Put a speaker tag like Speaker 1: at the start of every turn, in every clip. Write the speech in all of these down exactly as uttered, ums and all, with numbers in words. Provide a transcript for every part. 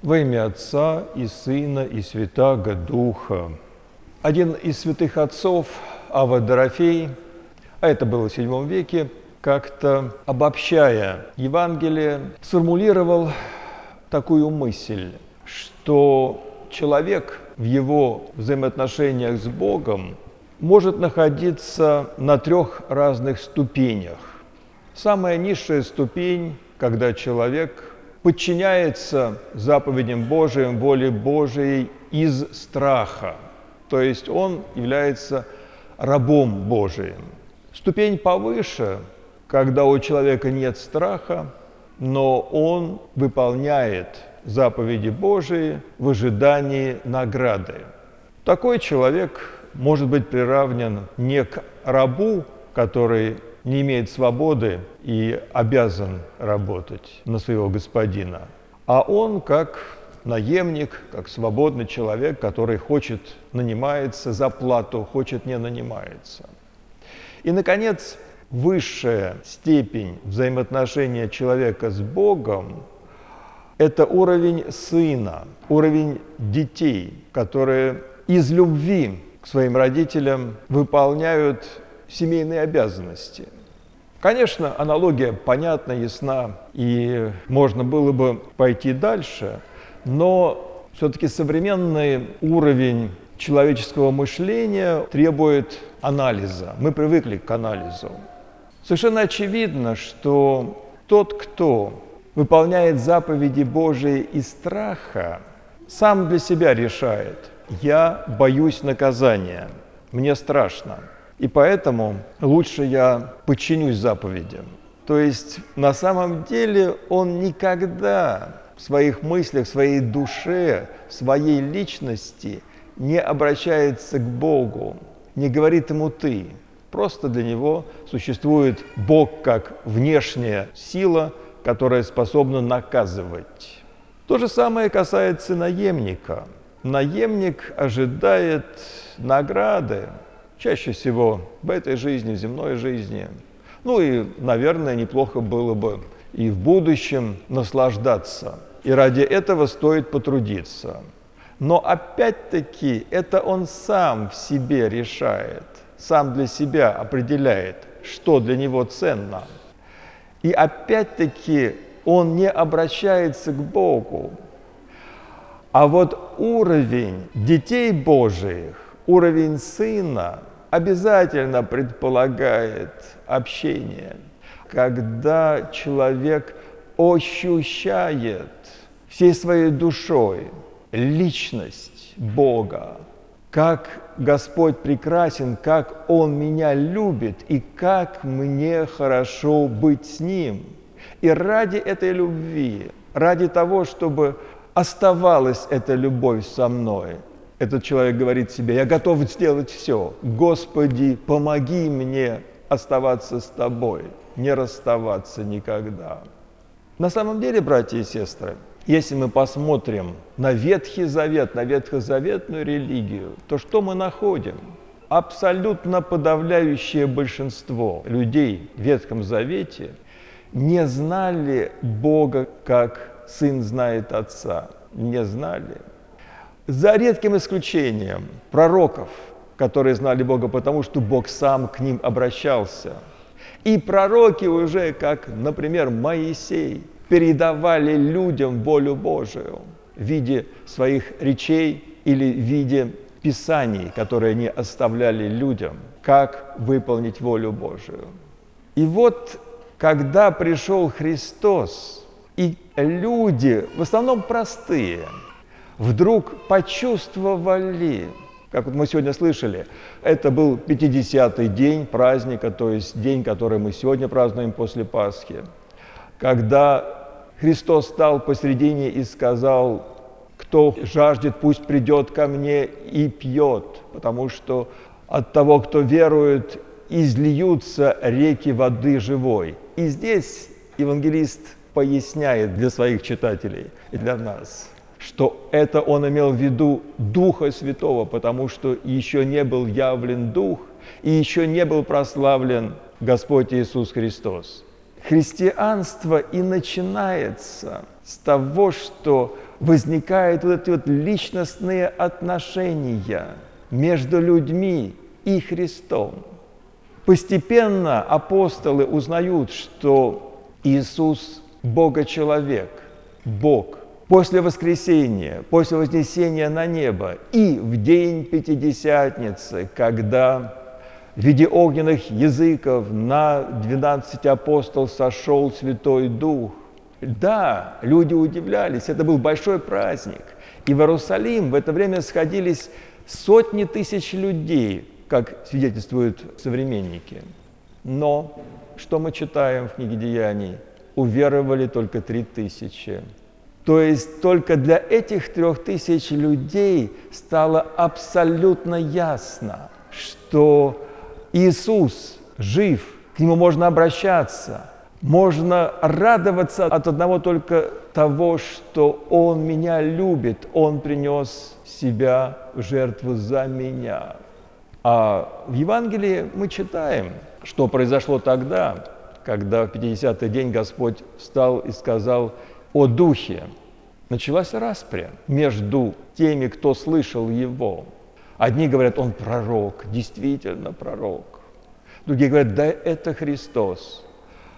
Speaker 1: Во имя Отца и Сына и Святаго Духа. Один из святых отцов, Авва Дорофей, а это было в седьмом веке, как-то обобщая Евангелие, сформулировал такую мысль, что человек в его взаимоотношениях с Богом может находиться на трех разных ступенях. Самая низшая ступень, когда человек подчиняется заповедям Божиим, воле Божией из страха, то есть он является рабом Божиим. Ступень повыше, когда у человека нет страха, но он выполняет заповеди Божии в ожидании награды. Такой человек может быть приравнен не к рабу, который не имеет свободы и обязан работать на своего господина, а он как наемник, как свободный человек, который хочет нанимается за плату, хочет не нанимается. И, наконец, высшая степень взаимоотношения человека с Богом – это уровень сына, уровень детей, которые из любви к своим родителям выполняют семейные обязанности. Конечно, аналогия понятна, ясна, и можно было бы пойти дальше, но все-таки современный уровень человеческого мышления требует анализа. Мы привыкли к анализу. Совершенно очевидно, что тот, кто выполняет заповеди Божии из страха, сам для себя решает: я боюсь наказания, мне страшно. И поэтому лучше я подчинюсь заповедям. То есть на самом деле он никогда в своих мыслях, в своей душе, в своей личности не обращается к Богу, не говорит ему «ты». Просто для него существует Бог как внешняя сила, которая способна наказывать. То же самое касается наемника. Наемник ожидает награды, чаще всего в этой жизни, в земной жизни. Ну и, наверное, неплохо было бы и в будущем наслаждаться. И ради этого стоит потрудиться. Но опять-таки это он сам в себе решает, сам для себя определяет, что для него ценно. И опять-таки он не обращается к Богу. А вот уровень детей Божиих, уровень сына обязательно предполагает общение, когда человек ощущает всей своей душой личность Бога, как Господь прекрасен, как Он меня любит и как мне хорошо быть с Ним. И ради этой любви, ради того, чтобы оставалась эта любовь со мной, этот человек говорит себе: я готов сделать все. Господи, помоги мне оставаться с Тобой, не расставаться никогда. На самом деле, братья и сестры, если мы посмотрим на Ветхий Завет, на ветхозаветную религию, то что мы находим? Абсолютно подавляющее большинство людей в Ветхом Завете не знали Бога, как сын знает отца. Не знали. За редким исключением пророков, которые знали Бога, потому что Бог сам к ним обращался. И пророки уже, как, например, Моисей, передавали людям волю Божию в виде своих речей или в виде писаний, которые они оставляли людям, как выполнить волю Божию. И вот, когда пришел Христос, и люди, в основном простые, вдруг почувствовали, как вот мы сегодня слышали, это был пятидесятый день праздника, то есть день, который мы сегодня празднуем после Пасхи, когда Христос стал посредине и сказал: кто жаждет, пусть придет ко мне и пьет, потому что от того, кто верует, изльются реки воды живой. И здесь евангелист поясняет для своих читателей и для нас, что это он имел в виду Духа Святого, потому что еще не был явлен Дух, и еще не был прославлен Господь Иисус Христос. Христианство и начинается с того, что возникают вот эти вот личностные отношения между людьми и Христом. Постепенно апостолы узнают, что Иисус – Бога-человек, Бог. После воскресения, после вознесения на небо и в день Пятидесятницы, когда в виде огненных языков на двенадцать апостолов сошел Святой Дух. Да, люди удивлялись, это был большой праздник. И в Иерусалим в это время сходились сотни тысяч людей, как свидетельствуют современники. Но, что мы читаем в книге Деяний? Уверовали только три тысячи. То есть только для этих трех тысяч людей стало абсолютно ясно, что Иисус жив, к Нему можно обращаться, можно радоваться от одного только того, что Он меня любит, Он принес себя в жертву за меня. А в Евангелии мы читаем, что произошло тогда, когда в пятидесятый день Господь встал и сказал о Духе. Началась распря между теми, кто слышал Его. Одни говорят, Он пророк, действительно пророк. Другие говорят, да это Христос.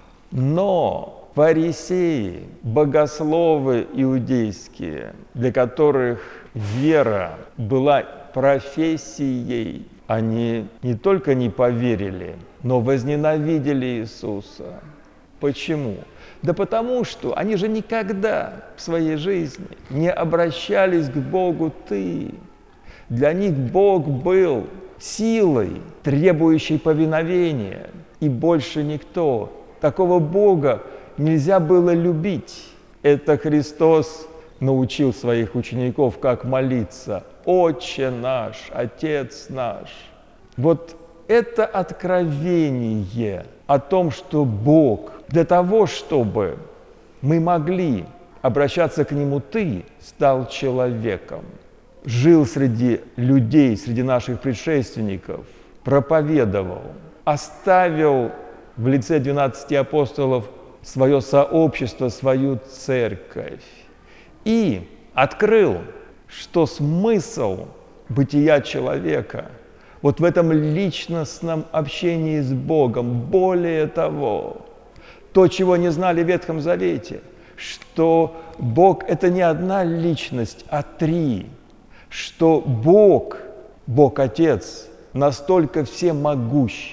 Speaker 1: Но фарисеи, богословы иудейские, для которых вера была профессией, они не только не поверили, но возненавидели Иисуса. Почему? Да потому что они же никогда в своей жизни не обращались к Богу «ты». Для них Бог был силой, требующей повиновения, и больше никто. Такого Бога нельзя было любить. Это Христос научил своих учеников, как молиться. «Отче наш, Отец наш». Вот это откровение о том, что Бог для того, чтобы мы могли обращаться к Нему «ты», стал человеком. Жил среди людей, среди наших предшественников, проповедовал, оставил в лице двенадцати апостолов свое сообщество, свою церковь и открыл, что смысл бытия человека вот в этом личностном общении с Богом. Более того, то, чего не знали в Ветхом Завете, что Бог – это не одна личность, а три. Что Бог, Бог Отец, настолько всемогущ,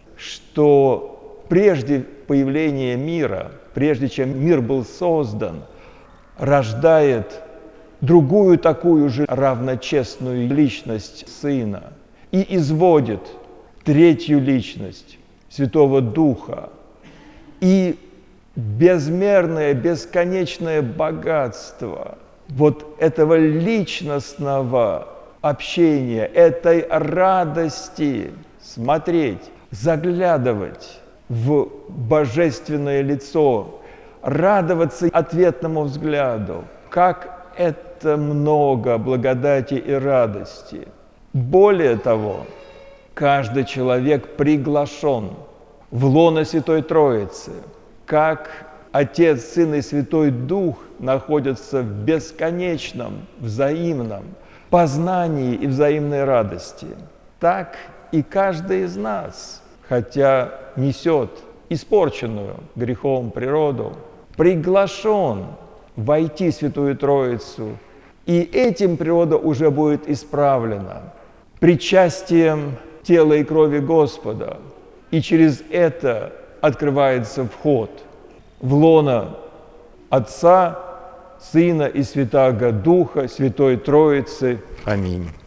Speaker 1: что прежде появления мира, прежде чем мир был создан, рождает другую такую же равночестную личность Сына и изводит третью личность Святого Духа. И безмерное, бесконечное богатство вот этого личностного общения, этой радости смотреть, заглядывать в божественное лицо, радоваться ответному взгляду. Как это много благодати и радости! Более того, каждый человек приглашен в лоно Святой Троицы, как Отец, Сын и Святой Дух находятся в бесконечном, взаимном познании и взаимной радости. Так и каждый из нас, хотя несет испорченную грехом природу, приглашен войти в Святую Троицу, и этим природа уже будет исправлена причастием тела и крови Господа, и через это открывается вход в лоно Отца, Сына и Святаго Духа, Святой Троицы. Аминь.